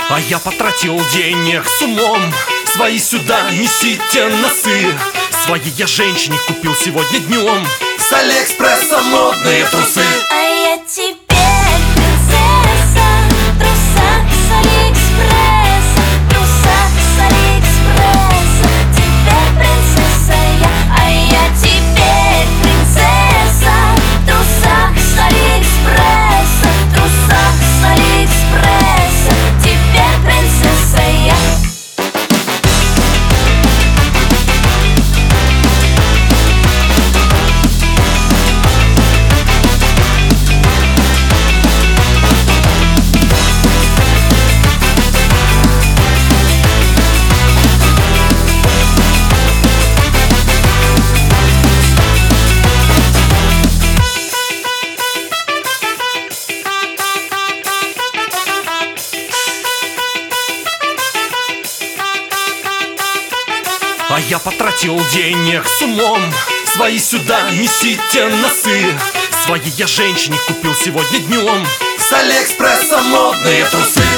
А я потратил денег с умом. Свои сюда несите носы. Свои я женщине купил сегодня днем с Алиэкспресса модные трусы. А я теперь принцесса в трусах с Алиэкспресса, в трусах с Алиэкспресса. Теперь принцесса я. А я теперь принцесса в трусах с Алиэкспресса, в трусах с Алиэкспресса. Теперь принцесса я. А я потратил денег с умом. Свои сюда несите носы. Свои я женщине купил сегодня днем с Алиэкспресса модные трусы.